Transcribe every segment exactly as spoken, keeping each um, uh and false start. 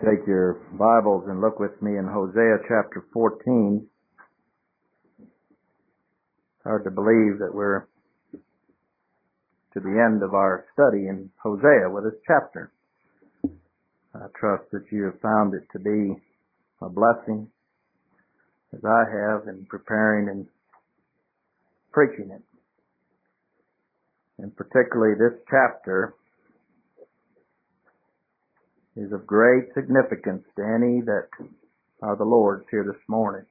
Take your Bibles and look with me in Hosea chapter fourteen. Hard to believe that we're to the end of our study in Hosea with this chapter. I trust that you have found it to be a blessing, as I have, in preparing and preaching it. And particularly this chapter is of great significance to any that are the Lord's here this morning.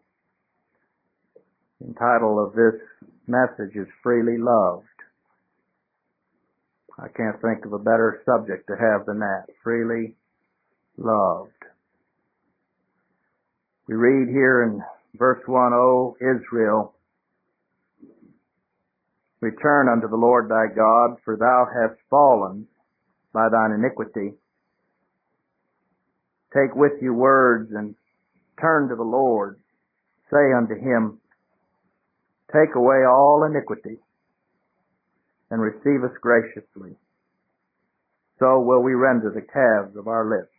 The title of this message is Freely Loved. I can't think of a better subject to have than that, freely loved. We read here in verse one, O Israel, return unto the Lord thy God, for thou hast fallen by thine iniquity. Take with you words and turn to the Lord. Say unto him, take away all iniquity and receive us graciously. So will we render the calves of our lips.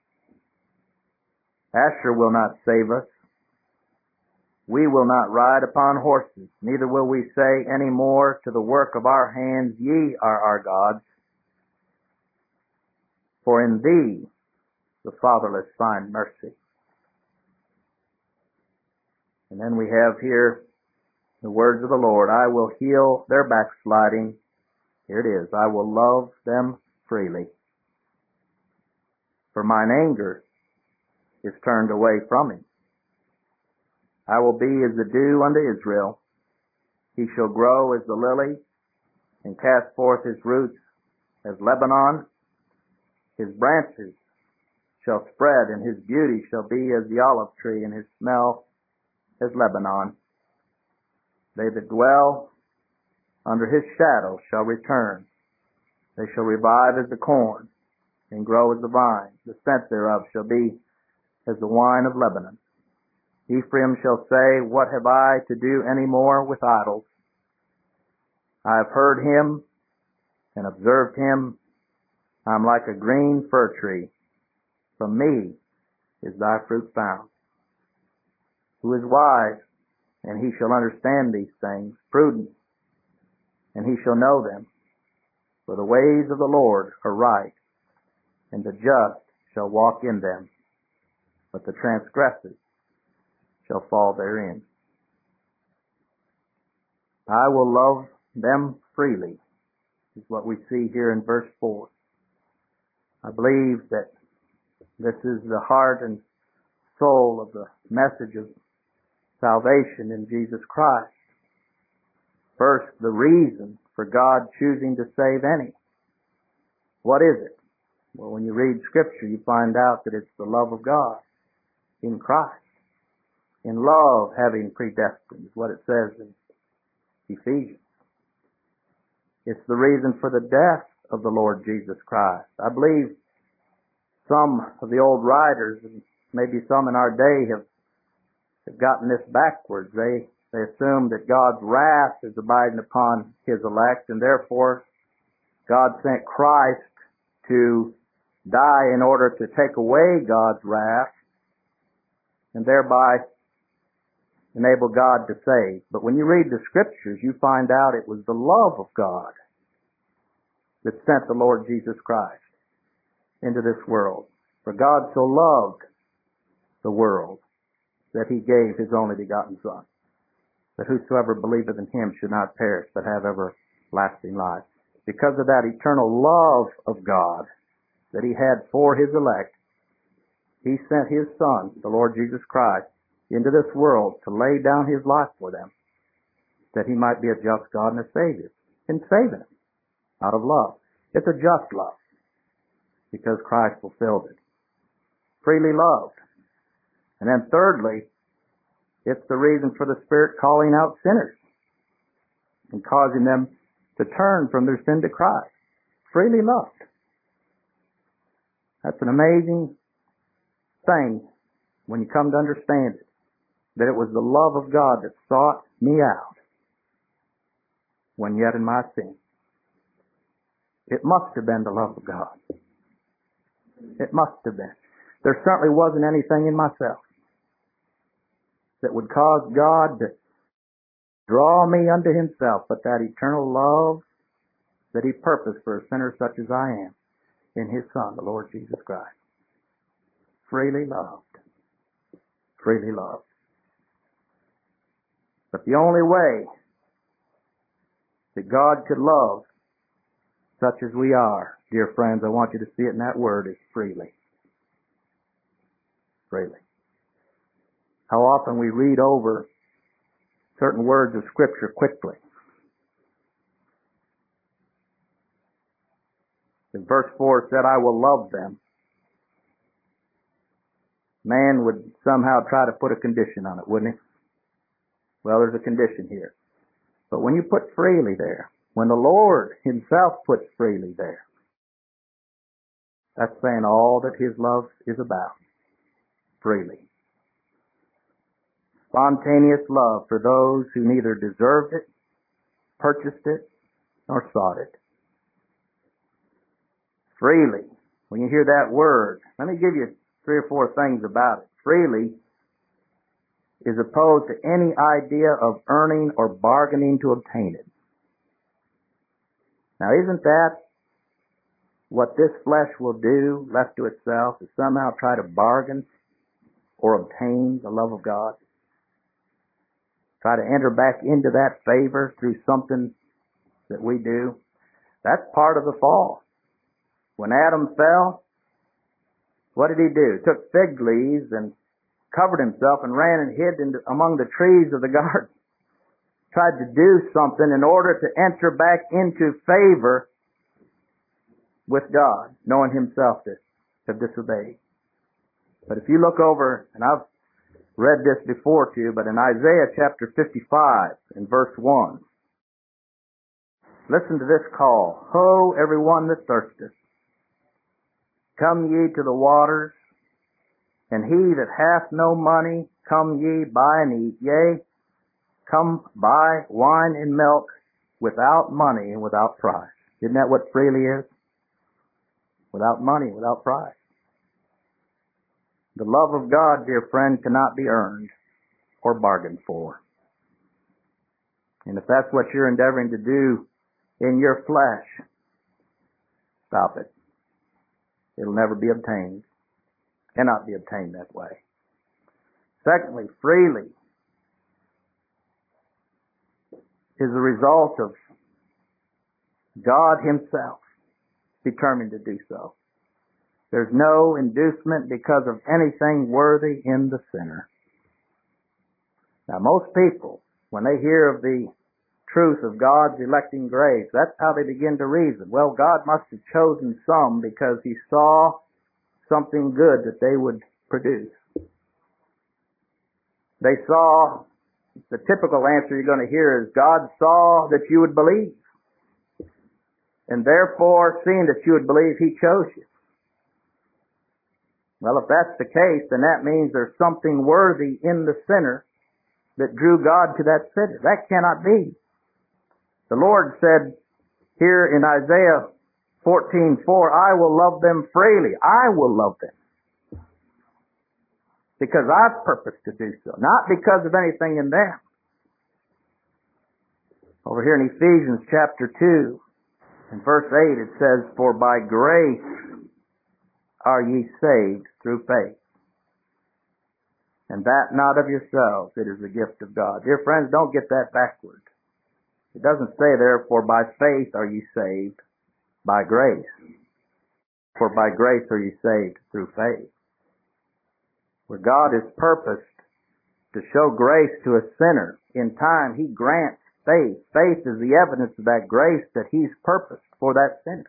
Asher will not save us. We will not ride upon horses, neither will we say any more to the work of our hands, ye are our gods. For in thee the fatherless find mercy. And then we have here the words of the Lord, I will heal their backsliding. Here it is, I will love them freely. For mine anger is turned away from him. I will be as the dew unto Israel. He shall grow as the lily and cast forth his roots as Lebanon. His branches shall spread, and his beauty shall be as the olive tree, and his smell as Lebanon. They that dwell under his shadow shall return. They shall revive as the corn, and grow as the vine. The scent thereof shall be as the wine of Lebanon. Ephraim shall say, what have I to do any more with idols? I have heard him and observed him. I am like a green fir tree. From me is thy fruit found. Who is wise, and he shall understand these things, prudent, and he shall know them. For the ways of the Lord are right, and the just shall walk in them, but the transgressors shall fall therein. I will love them freely, is what we see here in verse four. I believe that this is the heart and soul of the message of salvation in Jesus Christ. First, the reason for God choosing to save any. What is it? Well, when you read Scripture, you find out that it's the love of God in Christ. In love, having predestined, is what it says in Ephesians. It's the reason for the death of the Lord Jesus Christ. I believe some of the old writers, and maybe some in our day, have, have gotten this backwards. They, they assume that God's wrath is abiding upon his elect, and therefore God sent Christ to die in order to take away God's wrath, and thereby enable God to save. But when you read the Scriptures, you find out it was the love of God that sent the Lord Jesus Christ into this world. For God so loved the world that he gave his only begotten Son, that whosoever believeth in him should not perish, but have everlasting life. Because of that eternal love of God that he had for his elect, he sent his Son, the Lord Jesus Christ, into this world to lay down his life for them, that he might be a just God and a Savior, and saving them out of love. It's a just love, because Christ fulfilled it. Freely loved. And then thirdly, it's the reason for the Spirit calling out sinners and causing them to turn from their sin to Christ. Freely loved. That's an amazing thing when you come to understand it, that it was the love of God that sought me out when yet in my sin. It must have been the love of God. It must have been. there certainly wasn't anything in myself that would cause God to draw me unto himself, but that eternal love that he purposed for a sinner such as I am in his Son, the Lord Jesus Christ. Freely loved. Freely loved. But the only way that God could love such as we are, dear friends, I want you to see it in that word, is freely. Freely. How often we read over certain words of Scripture quickly. In verse four it said, I will love them. Man would somehow try to put a condition on it, wouldn't he? Well, there's a condition here. But when you put freely there, when the Lord himself puts freely there, that's saying all that his love is about. Freely. Spontaneous love for those who neither deserved it, purchased it, nor sought it. Freely. When you hear that word, let me give you three or four things about it. Freely is opposed to any idea of earning or bargaining to obtain it. Now, isn't that what this flesh will do, left to itself, is somehow try to bargain or obtain the love of God? Try to enter back into that favor through something that we do? That's part of the fall. When Adam fell, what did he do? Took fig leaves and covered himself and ran and hid in, among the trees of the garden. Tried to do something in order to enter back into favor with God, knowing himself to have disobeyed. But if you look over, and I've read this before to you, but in Isaiah chapter fifty-five, in verse one, listen to this call. Ho, everyone that thirsteth, come ye to the waters, and he that hath no money, come ye, buy and eat. Yea, come buy wine and milk without money and without price. Isn't that what freely is? Without money, without price. The love of God, dear friend, cannot be earned or bargained for. And if that's what you're endeavoring to do in your flesh, stop it. It'll never be obtained. Cannot be obtained that way. Secondly, freely is the result of God himself determined to do so. There's no inducement because of anything worthy in the sinner. Now, most people, when they hear of the truth of God's electing grace, that's how they begin to reason. Well, God must have chosen some because he saw something good that they would produce. They saw, the typical answer you're going to hear is, God saw that you would believe. And therefore, seeing that you would believe, he chose you. Well, if that's the case, then that means there's something worthy in the sinner that drew God to that sinner. That cannot be. The Lord said here in Isaiah fourteen four, I will love them freely. I will love them. Because I've purposed to do so. Not because of anything in them. Over here in Ephesians chapter two, in verse eight, it says, for by grace are ye saved through faith. And that not of yourselves, it is the gift of God. Dear friends, don't get that backward. It doesn't say there, for by faith are ye saved by grace. For by grace are ye saved through faith. Where God is purposed to show grace to a sinner, in time he grants faith. Faith is the evidence of that grace that he's purposed for that sinner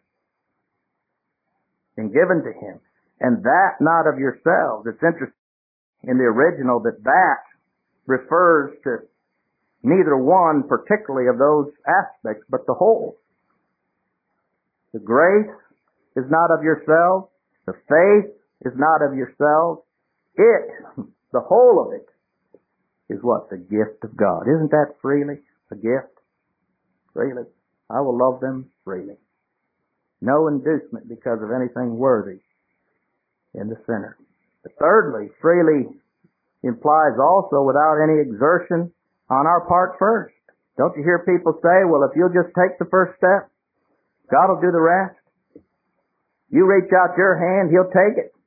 and given to him. And that not of yourselves. It's interesting in the original that that refers to neither one particularly of those aspects, but the whole. The grace is not of yourselves. The faith is not of yourselves. It, the whole of it, is what? The gift of God. Isn't that freely a gift? Freely. I will love them freely. No inducement because of anything worthy in the sinner. Thirdly, freely implies also without any exertion on our part first. Don't you hear people say, well, if you'll just take the first step, God will do the rest. You reach out your hand, He'll take it.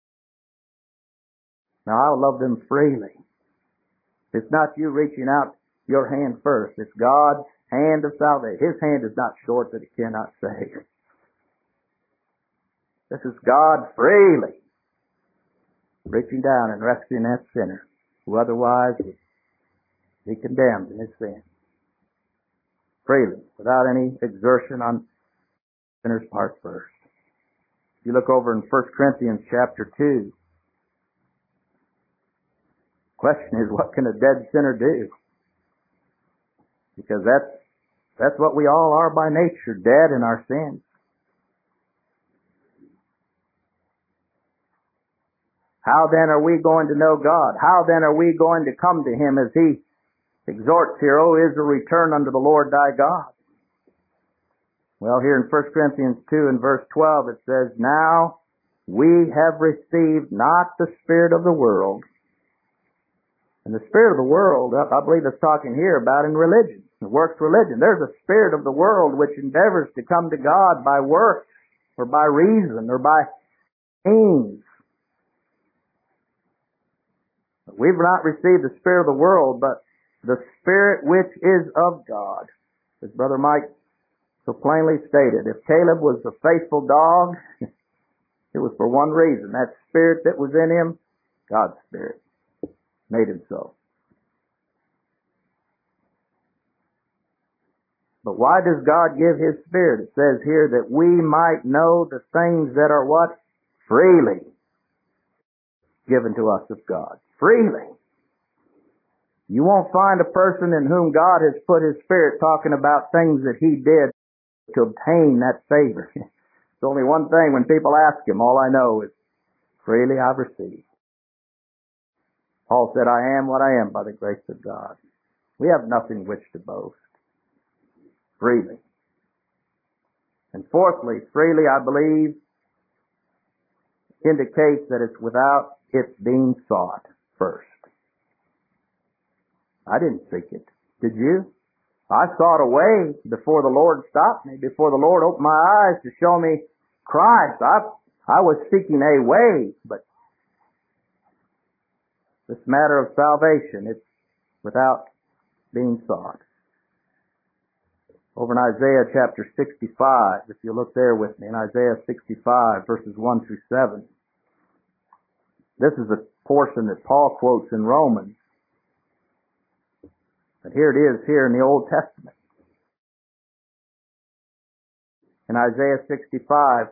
Now, I love them freely. It's not you reaching out your hand first. It's God's hand of salvation. His hand is not short that He cannot save. This is God freely reaching down and rescuing that sinner who otherwise would be condemned in his sin. Freely, without any exertion on the sinner's part first. If you look over in First Corinthians chapter two, the question is, what can a dead sinner do? Because that's that's what we all are by nature, dead in our sins. How then are we going to know God? How then are we going to come to Him as He exhorts here, O Israel, return unto the Lord thy God? Well, here in First Corinthians two and verse twelve it says, now we have received not the spirit of the world. And the spirit of the world, I believe it's talking here about in religion, the works religion. There's a spirit of the world which endeavors to come to God by works or by reason or by means. We've not received the spirit of the world, but the Spirit which is of God. As Brother Mike so plainly stated, if Caleb was a faithful dog, it was for one reason. That spirit that was in him, God's Spirit, made him so. But why does God give His Spirit? It says here that we might know the things that are what? Freely given to us of God. Freely. You won't find a person in whom God has put His Spirit talking about things that he did to obtain that favor. It's only one thing when people ask him, all I know is, freely I've received. Paul said, I am what I am by the grace of God. We have nothing which to boast. Freely. And fourthly, freely, I believe, indicates that it's without its being sought first. I didn't seek it. Did you? I sought a way before the Lord stopped me, before the Lord opened my eyes to show me Christ. I, I was seeking a way, but this matter of salvation, it's without being sought. Over in Isaiah chapter sixty-five, if you look there with me, in Isaiah sixty-five, verses one through seven, this is a portion that Paul quotes in Romans. But here it is here in the Old Testament. In Isaiah sixty-five,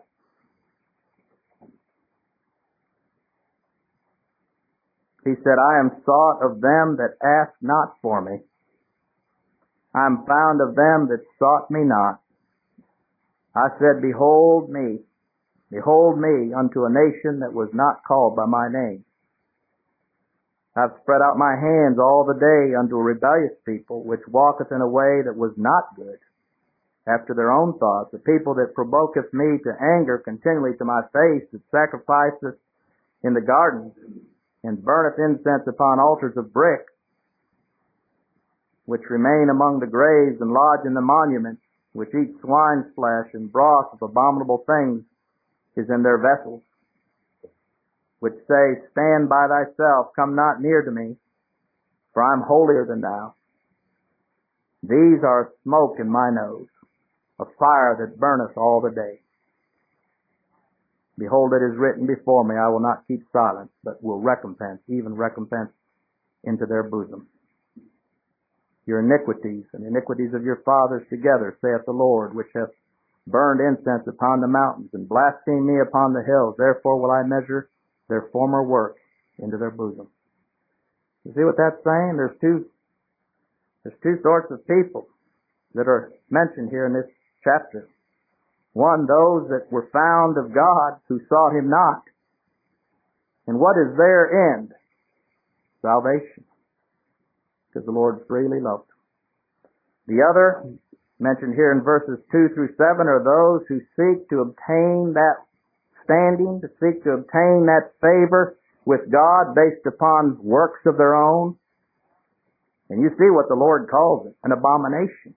he said, I am sought of them that ask not for me. I am found of them that sought me not. I said, behold me, behold me unto a nation that was not called by my name. I've spread out my hands all the day unto a rebellious people, which walketh in a way that was not good, after their own thoughts, a people that provoketh me to anger continually to my face, that sacrificeth in the gardens, and burneth incense upon altars of brick, which remain among the graves and lodge in the monuments, which eat swine's flesh, and broth of abominable things is in their vessels, which say, stand by thyself, come not near to me, for I am holier than thou. These are smoke in my nose, a fire that burneth all the day. Behold, it is written before me, I will not keep silence, but will recompense, even recompense into their bosom. Your iniquities and iniquities of your fathers together, saith the Lord, which hath burned incense upon the mountains, and blasphemed me upon the hills. Therefore will I measure their former work into their bosom. You see what that's saying? There's two, there's two sorts of people that are mentioned here in this chapter. One, those that were found of God who sought Him not. And what is their end? Salvation. Because the Lord freely loved them. The other, mentioned here in verses two through seven, are those who seek to obtain that standing, to seek to obtain that favor with God based upon works of their own. And you see what the Lord calls it, an abomination.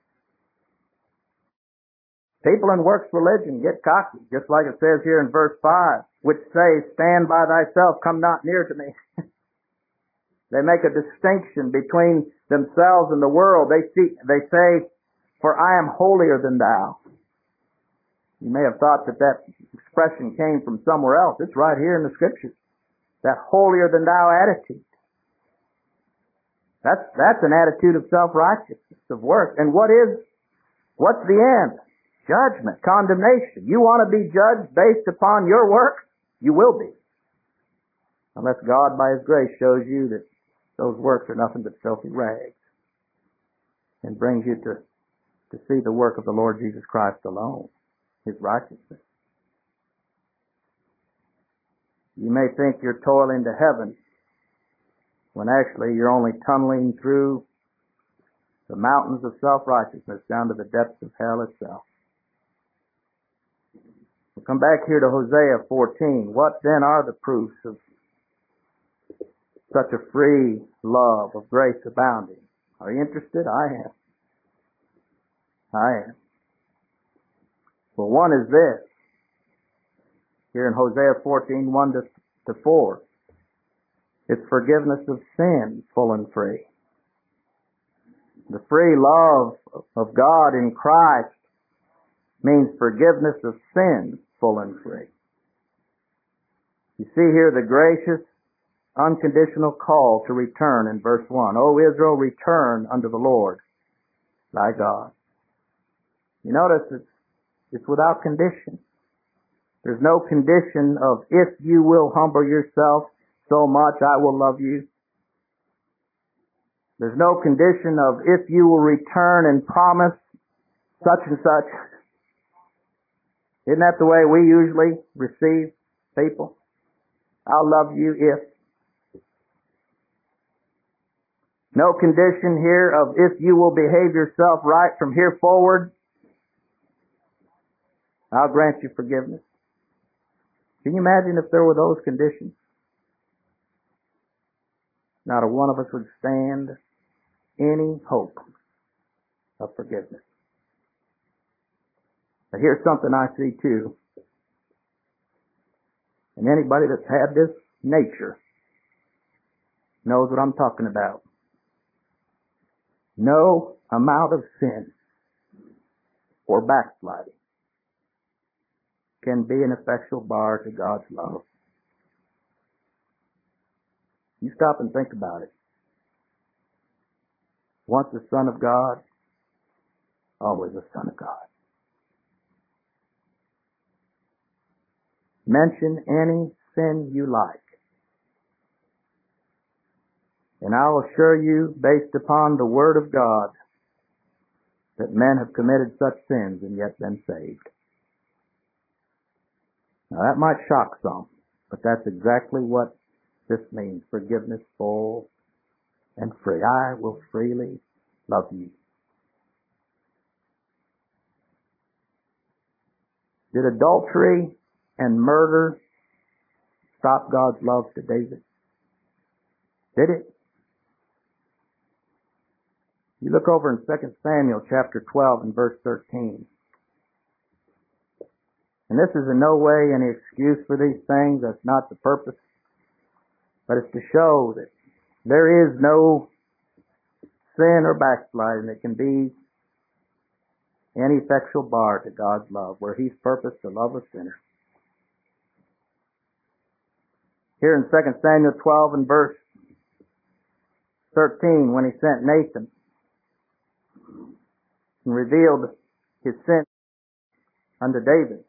People in works religion get cocky, just like it says here in verse five, which say, stand by thyself, come not near to me. They make a distinction between themselves and the world. They see, they say, for I am holier than thou. You may have thought that that expression came from somewhere else. It's right here in the Scriptures. That holier than thou attitude. That's, that's an attitude of self-righteousness, of work. And what is, what's the end? Judgment, condemnation. You want to be judged based upon your work? You will be. Unless God, by His grace, shows you that those works are nothing but filthy rags and brings you to, to see the work of the Lord Jesus Christ alone, His righteousness. You may think you're toiling to heaven when actually you're only tunneling through the mountains of self-righteousness down to the depths of hell itself. We'll come back here to Hosea fourteen. What then are the proofs of such a free love of grace abounding? Are you interested? I am. I am. Well, one is this. Here in Hosea fourteen, one to four. It's forgiveness of sin, full and free. The free love of God in Christ means forgiveness of sin, full and free. You see here the gracious, unconditional call to return in verse one. O Israel, return unto the Lord, thy God. You notice it's, it's without condition. There's no condition of if you will humble yourself so much, I will love you. There's no condition of if you will return and promise such and such. Isn't that the way we usually receive people? I'll love you if. No condition here of if you will behave yourself right from here forward, I'll grant you forgiveness. Can you imagine if there were those conditions? Not a one of us would stand any hope of forgiveness. But here's something I see too. And anybody that's had this nature knows what I'm talking about. No amount of sin or backsliding can be an effectual bar to God's love. You stop and think about it. Once a son of God, always a son of God. Mention any sin you like, and I will assure you, based upon the Word of God, that men have committed such sins and yet been saved. Now that might shock some, but that's exactly what this means. Forgiveness full and free. I will freely love you. Did adultery and murder stop God's love to David? Did it? You look over in Second Samuel chapter twelve and verse thirteen. And this is in no way any excuse for these things. That's not the purpose. But it's to show that there is no sin or backsliding that can be any effectual bar to God's love, where He's purposed to love a sinner. Here in Second Samuel twelve and verse thirteen, when He sent Nathan and revealed His sin unto David.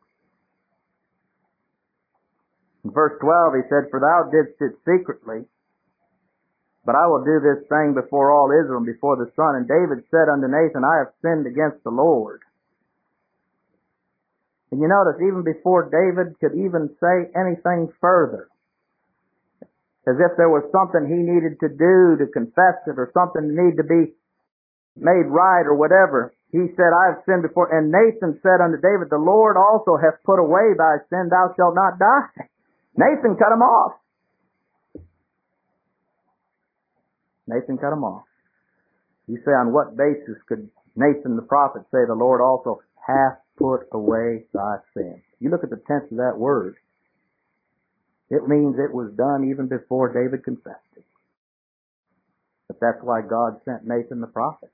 In verse twelve, He said, For thou didst it secretly, but I will do this thing before all Israel and before the sun. And David said unto Nathan, I have sinned against the Lord. And you notice, even before David could even say anything further, as if there was something he needed to do to confess it or something that needed to be made right or whatever, he said, I have sinned before. And Nathan said unto David, The Lord also hath put away thy sin, thou shalt not die. Nathan cut him off. Nathan cut them off. You say, on what basis could Nathan the prophet say the Lord also hath put away thy sin? You look at the tense of that word. It means it was done even before David confessed it. But that's why God sent Nathan the prophet.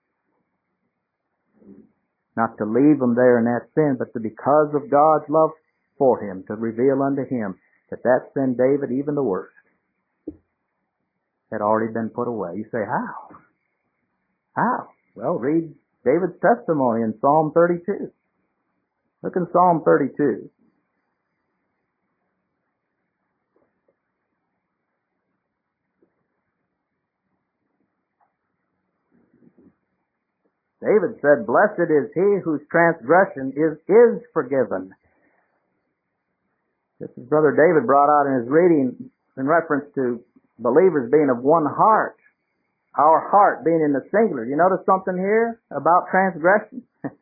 Not to leave him there in that sin, but to, because of God's love for him, to reveal unto him that that sin, David, even the worst, had already been put away. You say, how? How? Well, read David's testimony in Psalm thirty-two. Look in Psalm thirty-two. David said, blessed is he whose transgression is, is forgiven. This is Brother David brought out in his reading in reference to believers being of one heart. Our heart being in the singular. You notice something here about transgression?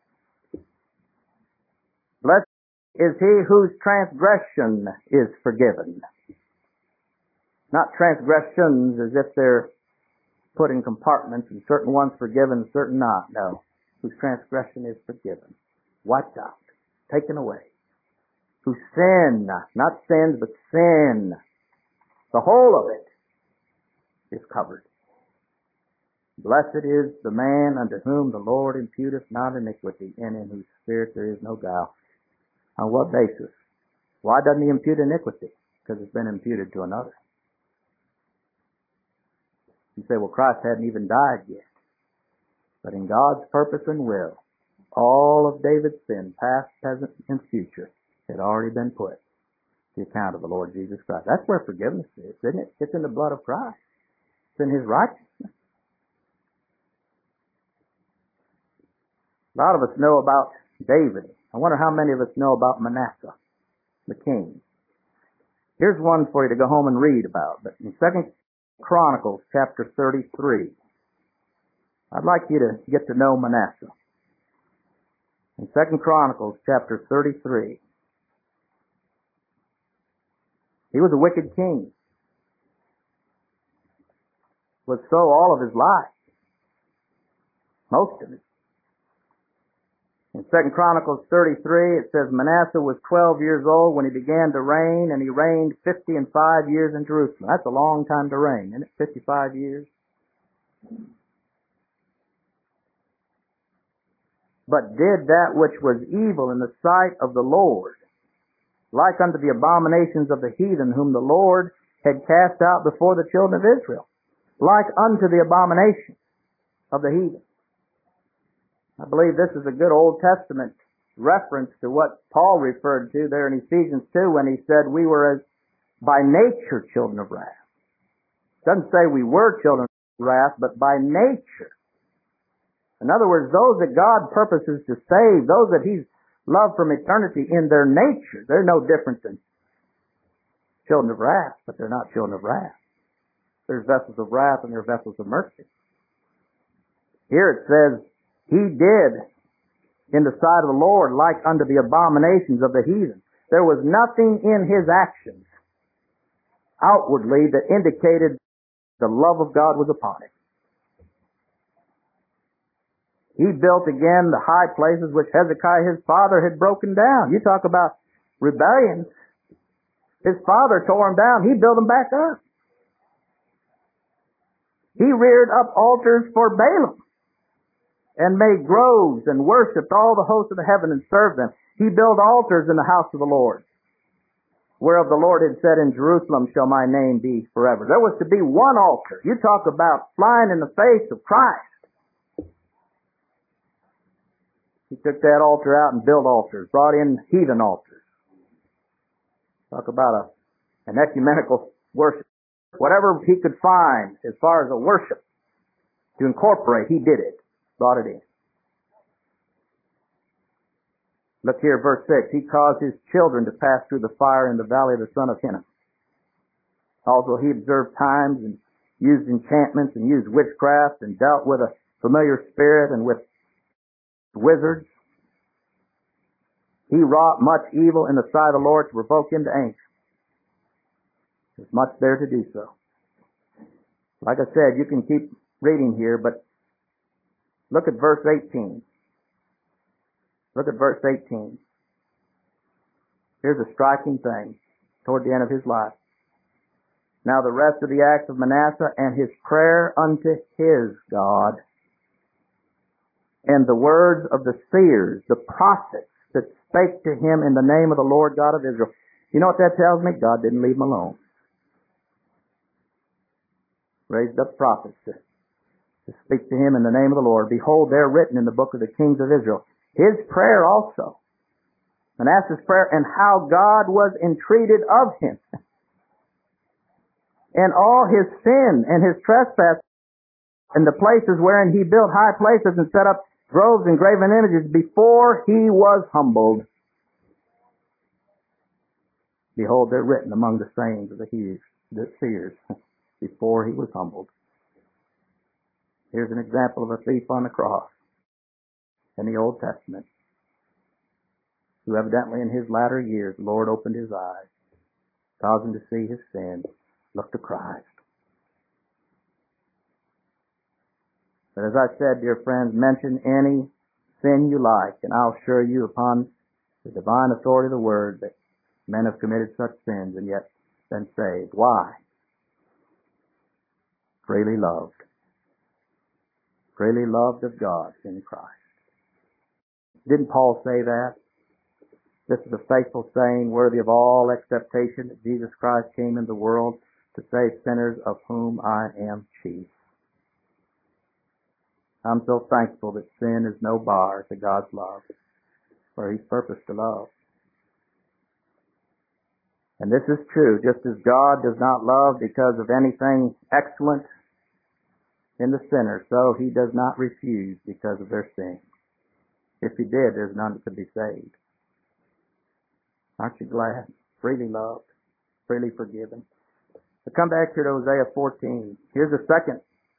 Blessed is he whose transgression is forgiven. Not transgressions as if they're put in compartments and certain ones forgiven, certain not. No. Whose transgression is forgiven. Wiped out. Taken away. Whose sin, not sins, but sin, the whole of it, is covered. Blessed is the man unto whom the Lord imputeth not iniquity, and in whose spirit there is no guile. On what basis? Why doesn't he impute iniquity? Because it's been imputed to another. You say, well, Christ hadn't even died yet. But in God's purpose and will, all of David's sin, past, present, and future, had already been put to the account of the Lord Jesus Christ. That's where forgiveness is, isn't it? It's in the blood of Christ. It's in his righteousness. A lot of us know about David. I wonder how many of us know about Manasseh, the king. Here's one for you to go home and read about. But in Second Chronicles chapter thirty-three, I'd like you to get to know Manasseh. In Second Chronicles chapter thirty-three, he was a wicked king. Was so all of his life. Most of it. In Second Chronicles thirty-three, it says, Manasseh was twelve years old when he began to reign, and he reigned fifty and five years in Jerusalem. That's a long time to reign, isn't it? Fifty-five years. But did that which was evil in the sight of the Lord, like unto the abominations of the heathen, whom the Lord had cast out before the children of Israel, like unto the abominations of the heathen. I believe this is a good Old Testament reference to what Paul referred to there in Ephesians two when he said we were as by nature children of wrath. It doesn't say we were children of wrath, but by nature. In other words, those that God purposes to save, those that he's loved from eternity in their nature, they're no different than children of wrath, but they're not children of wrath. There's vessels of wrath and there are vessels of mercy. Here it says, he did in the sight of the Lord like unto the abominations of the heathen. There was nothing in his actions outwardly that indicated the love of God was upon him. He built again the high places which Hezekiah his father had broken down. You talk about rebellions. His father tore them down. He built them back up. He reared up altars for Balaam and made groves and worshipped all the hosts of the heaven and served them. He built altars in the house of the Lord, whereof the Lord had said, in Jerusalem shall my name be forever. There was to be one altar. You talk about flying in the face of Christ. He took that altar out and built altars, brought in heathen altars. Talk about a, an ecumenical worship. Whatever he could find as far as a worship to incorporate, he did it. Brought it in. Look here, verse six. He caused his children to pass through the fire in the valley of the son of Hinnom. Also he observed times and used enchantments and used witchcraft and dealt with a familiar spirit and with wizards. He wrought much evil in the sight of the Lord to provoke him to anger. There's much there to do so. Like I said, you can keep reading here, but look at verse eighteen. Look at verse eighteen. Here's a striking thing toward the end of his life. Now the rest of the acts of Manasseh and his prayer unto his God and the words of the seers, the prophets that spake to him in the name of the Lord God of Israel. You know what that tells me? God didn't leave him alone. Raised up prophets to, to speak to him in the name of the Lord. Behold, they're written in the book of the kings of Israel. His prayer also, Manasseh's prayer, and how God was entreated of him, and all his sin and his trespass, and the places wherein he built high places and set up groves and graven images before he was humbled. Behold, they're written among the sayings of the seers before he was humbled. Here's an example of a thief on the cross in the Old Testament, who evidently in his latter years, the Lord opened his eyes, caused him to see his sin, look to Christ. But as I said, dear friends, mention any sin you like, and I'll assure you upon the divine authority of the Word that men have committed such sins and yet been saved. Why? Freely loved. Freely loved of God in Christ. Didn't Paul say that? This is a faithful saying, worthy of all acceptation, that Jesus Christ came into the world to save sinners, of whom I am chief. I'm so thankful that sin is no bar to God's love, for He's purposed to love. And this is true, just as God does not love because of anything excellent in the sinner, so He does not refuse because of their sin. If He did, there's none that could be saved. Aren't you glad? Freely loved, freely forgiven. But come back here to Hosea fourteen. Here's a second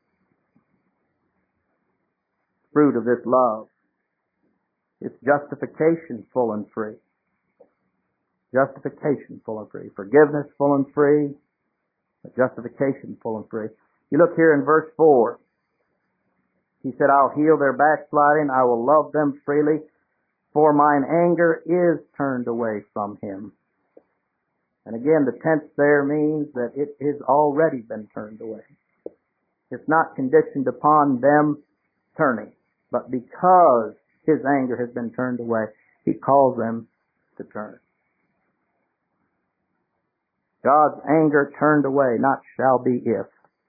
fruit of this love. It's justification full and free. Justification full and free. Forgiveness full and free. But justification full and free. You look here in verse four. He said, I'll heal their backsliding. I will love them freely. For mine anger is turned away from him. And again, the tense there means that it has already been turned away. It's not conditioned upon them turning, but because his anger has been turned away, he calls them to turn. God's anger turned away, not shall be if.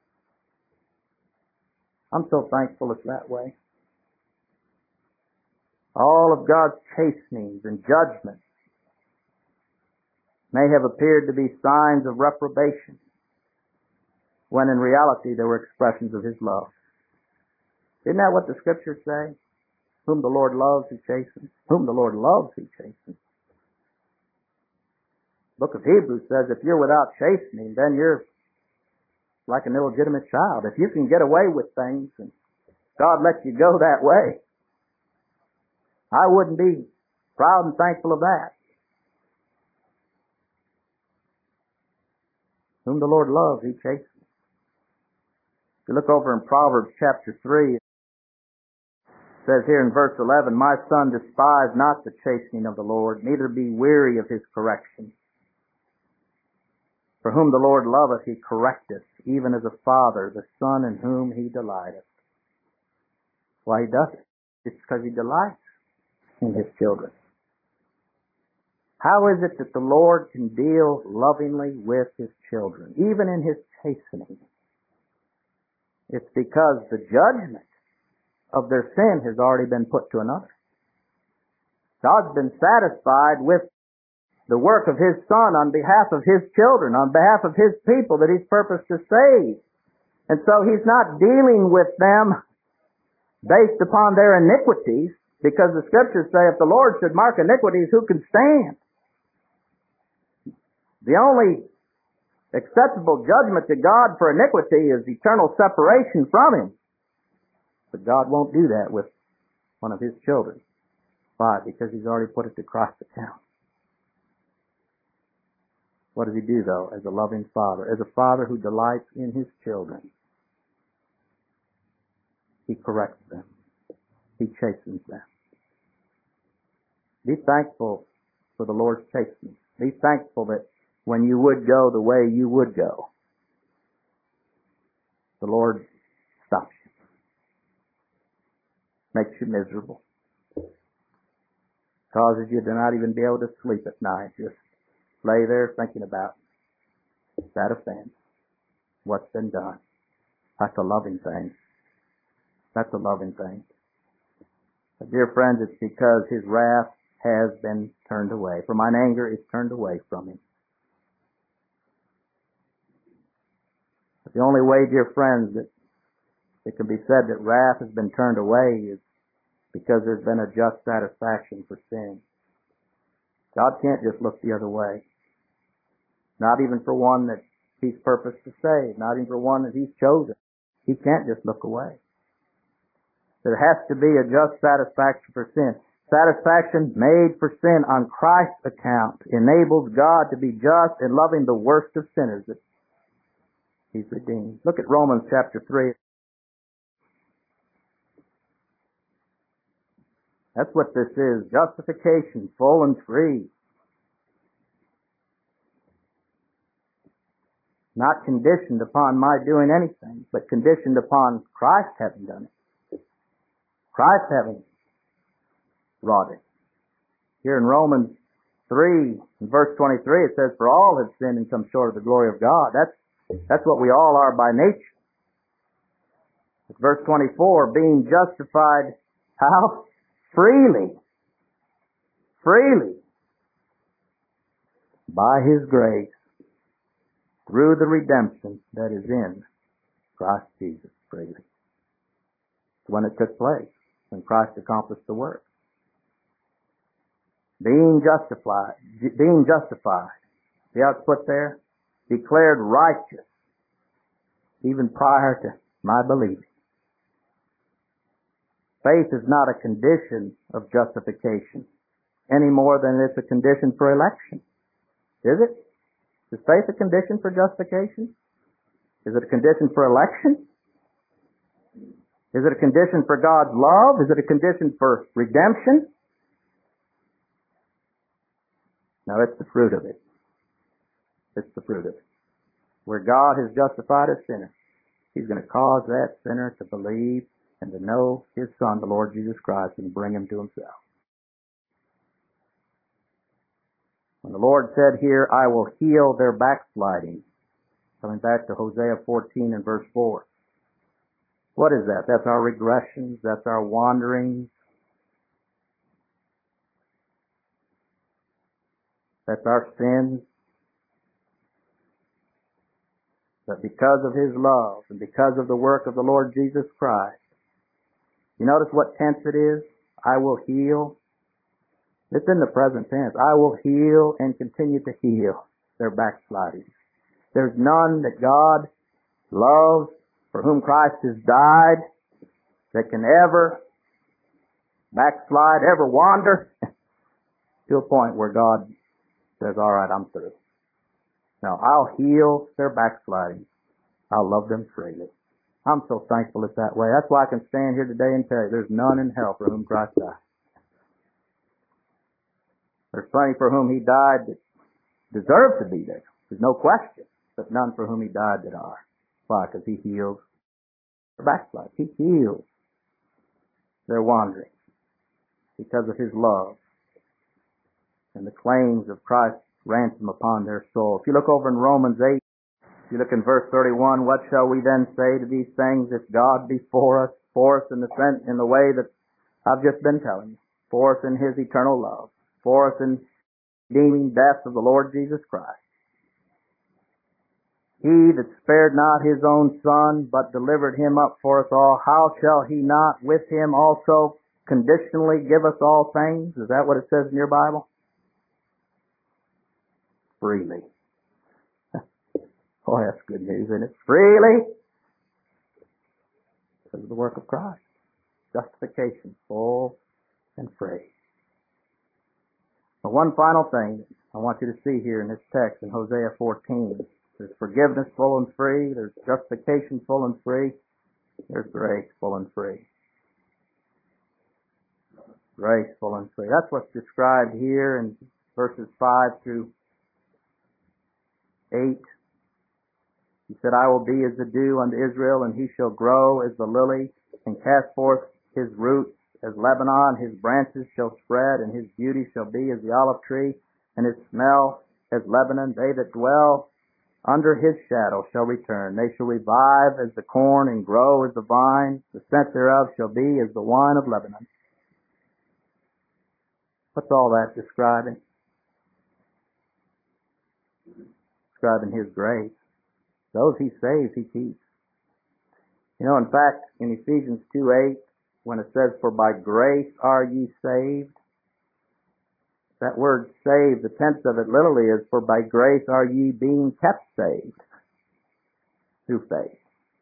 I'm so thankful it's that way. All of God's chastenings and judgments may have appeared to be signs of reprobation, when in reality they were expressions of His love. Isn't that what the Scriptures say? Whom the Lord loves, He chastens. Whom the Lord loves, He chastens. The book of Hebrews says if you're without chastening, then you're like an illegitimate child. If you can get away with things and God lets you go that way, I wouldn't be proud and thankful of that. Whom the Lord loves, He chastens. If you look over in Proverbs chapter three, it says here in verse eleven, My son, despise not the chastening of the Lord, neither be weary of His correction. For whom the Lord loveth, He correcteth, even as a father, the son in whom He delighteth. Why He does it? It's because He delights in His children. How is it that the Lord can deal lovingly with His children, even in His chastening? It's because the judgment of their sin has already been put to another. God's been satisfied with the work of His Son on behalf of His children, on behalf of His people that He's purposed to save. And so He's not dealing with them based upon their iniquities, because the Scriptures say if the Lord should mark iniquities, who can stand? The only acceptable judgment to God for iniquity is eternal separation from Him. But God won't do that with one of His children. Why? Because He's already put it to Christ's account. What does He do, though, as a loving Father? As a Father who delights in His children. He corrects them. He chastens them. Be thankful for the Lord's chastening. Be thankful that when you would go the way you would go, the Lord stops you. Makes you miserable. Causes you to not even be able to sleep at night. Just lay there thinking about that offense. What's been done. That's a loving thing. That's a loving thing. But dear friends, it's because His wrath has been turned away. For mine anger is turned away from Him. But the only way, dear friends, that it can be said that wrath has been turned away is because there's been a just satisfaction for sin. God can't just look the other way. Not even for one that He's purposed to save. Not even for one that He's chosen. He can't just look away. There has to be a just satisfaction for sin. Satisfaction made for sin on Christ's account enables God to be just in loving the worst of sinners that He's redeemed. Look at Romans chapter three. That's what this is. Justification, full and free. Not conditioned upon my doing anything, but conditioned upon Christ having done it. Christ having wrought it. Here in Romans three, in verse twenty-three, it says, "For all have sinned and come short of the glory of God." That's, that's what we all are by nature. Verse twenty-four, being justified, how? Freely. Freely. By His grace. Through the redemption that is in Christ Jesus. Freely. It's when it took place. When Christ accomplished the work. Being justified. Being justified. See how it's put there? Declared righteous. Even prior to my believing. Faith is not a condition of justification any more than it's a condition for election. Is it? Is faith a condition for justification? Is it a condition for election? Is it a condition for God's love? Is it a condition for redemption? No, it's the fruit of it. It's the fruit of it. Where God has justified a sinner, He's going to cause that sinner to believe and to know His Son, the Lord Jesus Christ, and bring him to Himself. When the Lord said here, "I will heal their backsliding," coming back to Hosea fourteen and verse four. What is that? That's our regressions. That's our wanderings. That's our sins. But because of His love and because of the work of the Lord Jesus Christ, you notice what tense it is? I will heal. It's in the present tense. I will heal and continue to heal their backsliding. There's none that God loves, for whom Christ has died, that can ever backslide, ever wander, to a point where God says, "All right, I'm through. Now, I'll heal their backsliding. I'll love them freely." I'm so thankful it's that way. That's why I can stand here today and tell you there's none in hell for whom Christ died. There's plenty for whom He died that deserve to be there. There's no question. But none for whom He died that are. Why? Because He heals their backslide. He heals their wandering because of His love and the claims of Christ's ransom upon their soul. If you look over in Romans eight, if you look in verse thirty-one, "What shall we then say to these things? If God be for us, for us in the sense, in the way that I've just been telling you, for us in His eternal love, for us in redeeming death of the Lord Jesus Christ. He that spared not His own Son, but delivered Him up for us all, how shall He not with Him also conditionally give us all things?" Is that what it says in your Bible? Freely. Oh, that's good news, isn't it? Freely. Because of the work of Christ. Justification, full and free. But one final thing I want you to see here in this text in Hosea fourteen. There's forgiveness full and free. There's justification full and free. There's grace full and free. Grace full and free. That's what's described here in verses five through eight. He said, I will be as the dew unto Israel, and he shall grow as the lily, and cast forth his roots as Lebanon. His branches shall spread, and his beauty shall be as the olive tree, and his smell as Lebanon. They that dwell under his shadow shall return. They shall revive as the corn, and grow as the vine. The scent thereof shall be as the wine of Lebanon. What's all that describing? Describing his grace. Those he saves, he keeps. You know, in fact, in Ephesians two eight, when it says, for by grace are ye saved, that word saved, the tense of it literally is, for by grace are ye being kept saved through faith.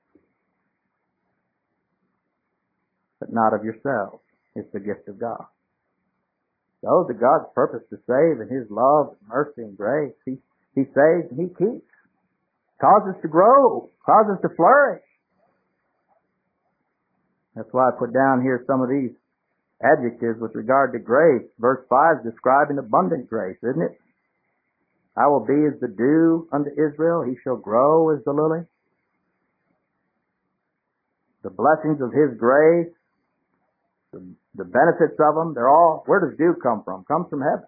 But not of yourselves. It's the gift of God. Those are God's purpose to save, and his love, mercy, and grace. He, he saves and he keeps. Causes to grow. Causes to flourish. That's why I put down here some of these adjectives with regard to grace. Verse five is describing abundant grace, isn't it? I will be as the dew unto Israel. He shall grow as the lily. The blessings of his grace, the, the benefits of them, they're all, where does dew come from? Comes from heaven.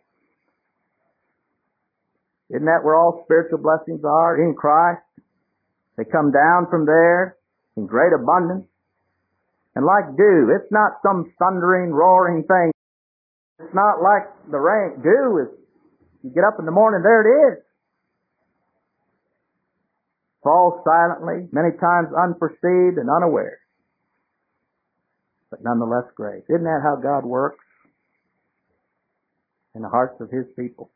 Isn't that where all spiritual blessings are? In Christ. They come down from there in great abundance. And like dew, it's not some thundering, roaring thing. It's not like the rain. Dew is, you get up in the morning, there it is. Falls silently, many times unperceived and unaware. But nonetheless grace. Isn't that how God works in the hearts of his people?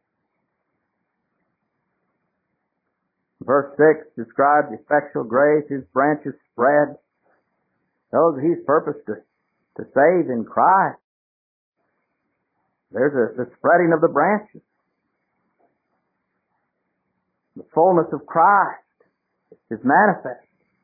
Verse six describes effectual grace. His branches spread. Those he's purposed to, to save in Christ. There's a, the spreading of the branches. The fullness of Christ is manifest.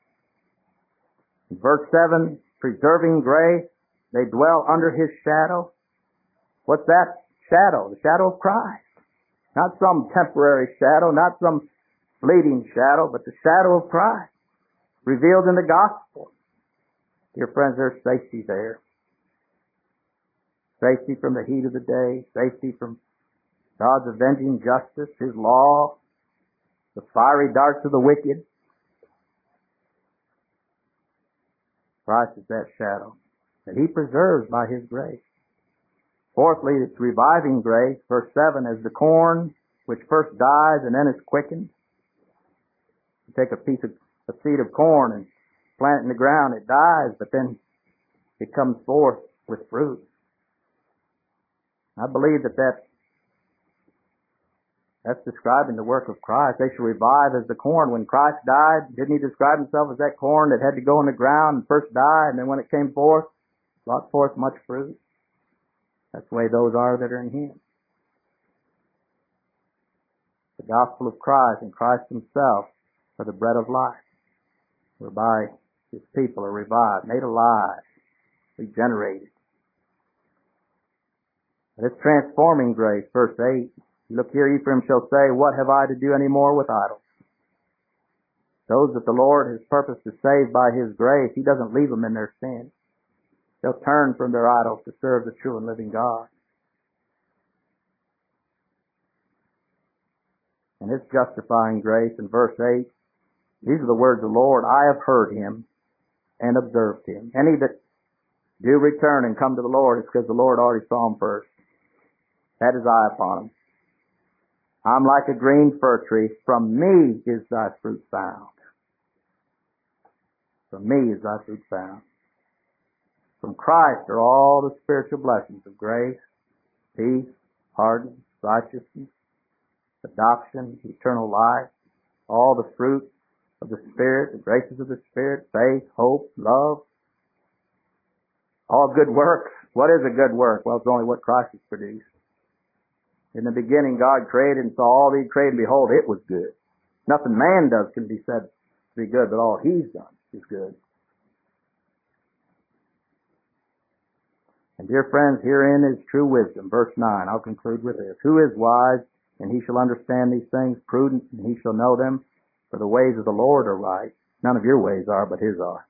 In verse seven, preserving grace, they dwell under his shadow. What's that shadow? The shadow of Christ. Not some temporary shadow, not some fleeting shadow, but the shadow of Christ revealed in the gospel. Dear friends, there's safety there. Safety from the heat of the day, safety from God's avenging justice, his law, the fiery darts of the wicked. Christ is that shadow that he preserves by his grace. Fourthly, it's reviving grace. Verse seven, as the corn which first dies and then is quickened. You take a piece of a seed of corn and plant it in the ground, it dies, but then it comes forth with fruit. I believe that that's, that's describing the work of Christ. They shall revive as the corn. When Christ died, didn't he describe himself as that corn that had to go in the ground and first die, and then when it came forth, brought forth much fruit? That's the way those are that are in him. The gospel of Christ and Christ himself are the bread of life, whereby his people are revived, made alive, regenerated. This transforming grace, verse eight. Look here, Ephraim shall say, what have I to do any more with idols? Those that the Lord has purposed to save by his grace, he doesn't leave them in their sin. They'll turn from their idols to serve the true and living God. And his justifying grace in verse eight, these are the words of the Lord, I have heard him and observed him. Any that do return and come to the Lord, it's because the Lord already saw him first. Had his eye upon him. I'm like a green fir tree. From me is thy fruit found. From me is thy fruit found. From Christ are all the spiritual blessings of grace, peace, pardon, righteousness, adoption, eternal life, all the fruit of the Spirit, the graces of the Spirit, faith, hope, love, all good works. What is a good work? Well, it's only what Christ has produced. In the beginning, God created and saw all that he created, and behold, it was good. Nothing man does can be said to be good, but all he's done is good. And dear friends, herein is true wisdom. Verse nine, I'll conclude with this. Who is wise, and he shall understand these things, prudent, and he shall know them? For the ways of the Lord are right. None of your ways are, but his are.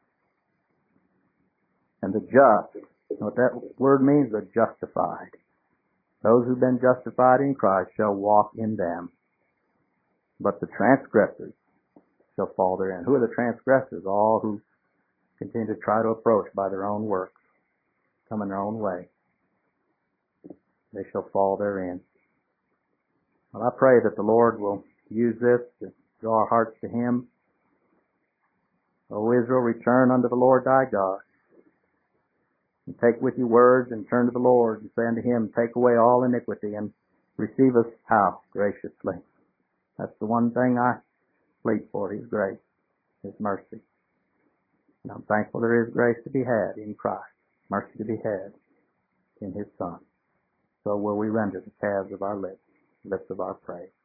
And the just, you know what that word means? The justified. Those who've been justified in Christ shall walk in them. But the transgressors shall fall therein. Who are the transgressors? All who continue to try to approach by their own works, come in their own way. They shall fall therein. Well, I pray that the Lord will use this to draw our hearts to him. O Israel, return unto the Lord thy God. And take with you words and turn to the Lord and say unto him, take away all iniquity and receive us how? Graciously. That's the one thing I plead for, his grace, his mercy. And I'm thankful there is grace to be had in Christ, mercy to be had in his Son. So will we render the calves of our lips, lips of our praise.